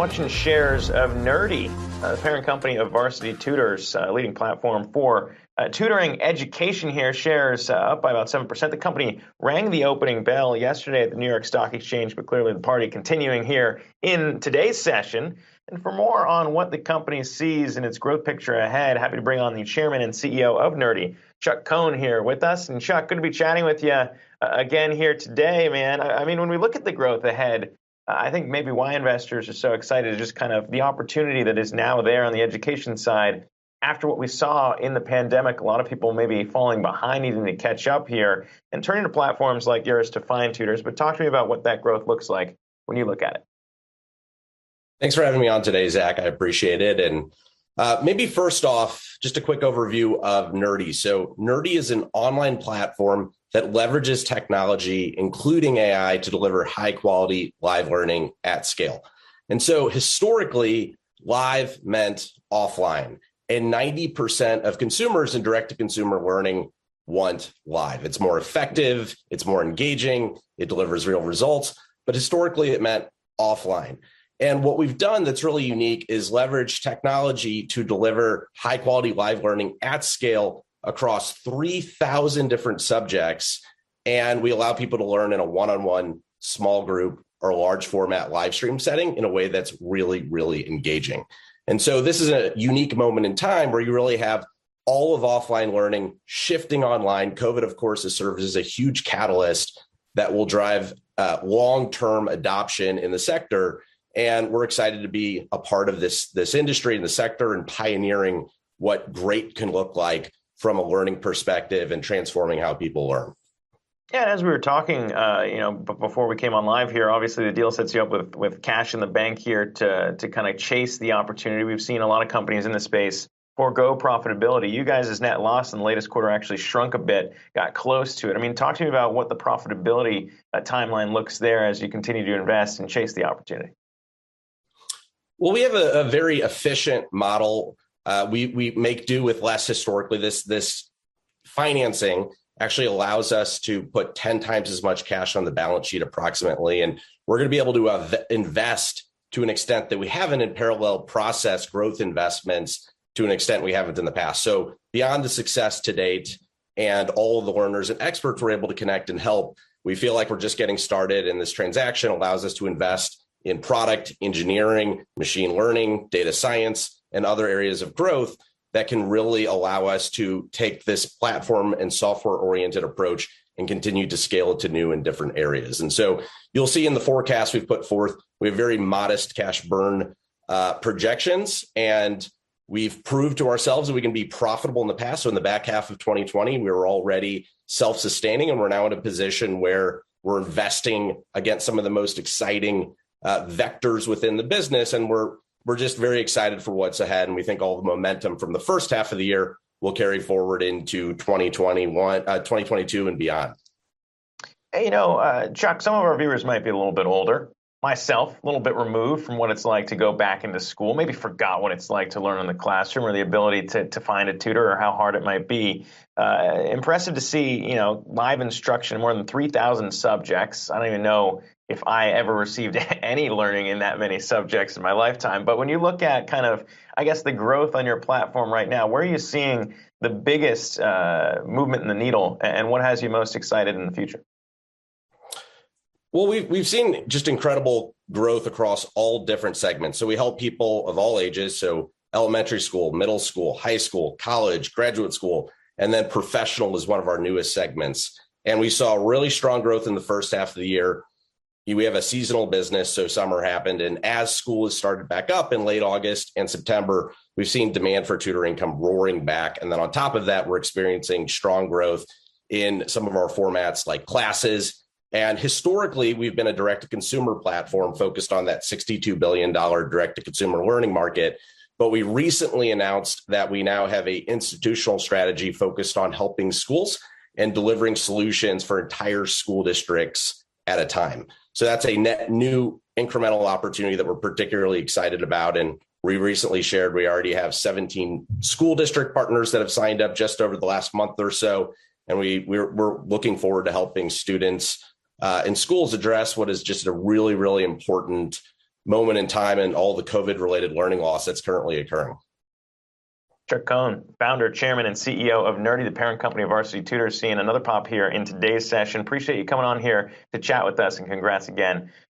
watching shares of Nerdy, the parent company of Varsity Tutors, leading platform for tutoring education here. Shares up by about 7%. The company rang the opening bell yesterday at the New York Stock Exchange, but clearly the party continuing here in today's session. And for more on what the company sees in its growth picture ahead, happy to bring on the chairman and CEO of Nerdy, Chuck Cohn, here with us. And Chuck, good to be chatting with you again here today, man. I mean, when we look at the growth ahead, I think maybe why investors are so excited is just kind of the opportunity that is now there on the education side. After what we saw in the pandemic, a lot of people maybe falling behind, needing to catch up here, and turning to platforms like yours to find tutors. But talk to me about what that growth looks like when you look at it. Thanks for having me on today, Zach. I appreciate it. And maybe first off, just a quick overview of Nerdy. So Nerdy is an online platform that leverages technology, including AI, to deliver high quality live learning at scale. And so historically, live meant offline, and 90% of consumers in direct-to-consumer learning want live. It's more effective, it's more engaging, it delivers real results, but historically it meant offline. And what we've done that's really unique is leverage technology to deliver high quality live learning at scale across 3,000 different subjects. And we allow people to learn in a one-on-one, small group, or large format live stream setting in a way that's really, really engaging. And so this is a unique moment in time where you really have all of offline learning shifting online. COVID, of course, has served as a huge catalyst that will drive long-term adoption in the sector. And we're excited to be a part of this industry and the sector and pioneering what great can look like from a learning perspective and transforming how people learn. Yeah, and as we were talking, before we came on live here, obviously the deal sets you up with cash in the bank here to kind of chase the opportunity. We've seen a lot of companies in this space forego profitability. You guys' net loss in the latest quarter actually shrunk a bit, got close to it. I mean, talk to me about what the profitability timeline looks there as you continue to invest and chase the opportunity. Well, we have a very efficient model. We make do with less historically. This financing actually allows us to put 10 times as much cash on the balance sheet approximately. And we're going to be able to invest to an extent that we haven't in parallel process growth investments to an extent we haven't in the past. So beyond the success to date and all of the learners and experts we're able to connect and help, we feel like we're just getting started. And this transaction allows us to invest in product engineering, machine learning, data science, and other areas of growth that can really allow us to take this platform and software-oriented approach and continue to scale it to new and different areas. And so you'll see in the forecast we've put forth, we have very modest cash burn projections, and we've proved to ourselves that we can be profitable in the past. So in the back half of 2020, we were already self-sustaining, and we're now in a position where we're investing against some of the most exciting vectors within the business. And we're just very excited for what's ahead. And we think all the momentum from the first half of the year will carry forward into 2022 and beyond. Hey, Chuck, some of our viewers might be a little bit older. Myself, a little bit removed from what it's like to go back into school, maybe forgot what it's like to learn in the classroom or the ability to find a tutor or how hard it might be. Impressive to see, live instruction, more than 3,000 subjects. I don't even know if I ever received any learning in that many subjects in my lifetime. But when you look at kind of, I guess, the growth on your platform right now, where are you seeing the biggest movement in the needle, and what has you most excited in the future? Well, we've seen just incredible growth across all different segments. So we help people of all ages. So elementary school, middle school, high school, college, graduate school, and then professional is one of our newest segments. And we saw really strong growth in the first half of the year. We have a seasonal business, so summer happened. And as school has started back up in late August and September, we've seen demand for tutoring come roaring back. And then on top of that, we're experiencing strong growth in some of our formats like classes. And historically, we've been a direct-to-consumer platform focused on that $62 billion direct-to-consumer learning market. But we recently announced that we now have an institutional strategy focused on helping schools and delivering solutions for entire school districts at a time. So that's a net new incremental opportunity that we're particularly excited about. And we recently shared we already have 17 school district partners that have signed up just over the last month or so. And we're looking forward to helping students in schools address what is just a really, really important moment in time and all the COVID-related learning loss that's currently occurring. Chuck Cohn, founder, chairman, and CEO of Nerdy, the parent company of Varsity Tutors, seeing another pop here in today's session. Appreciate you coming on here to chat with us, and congrats again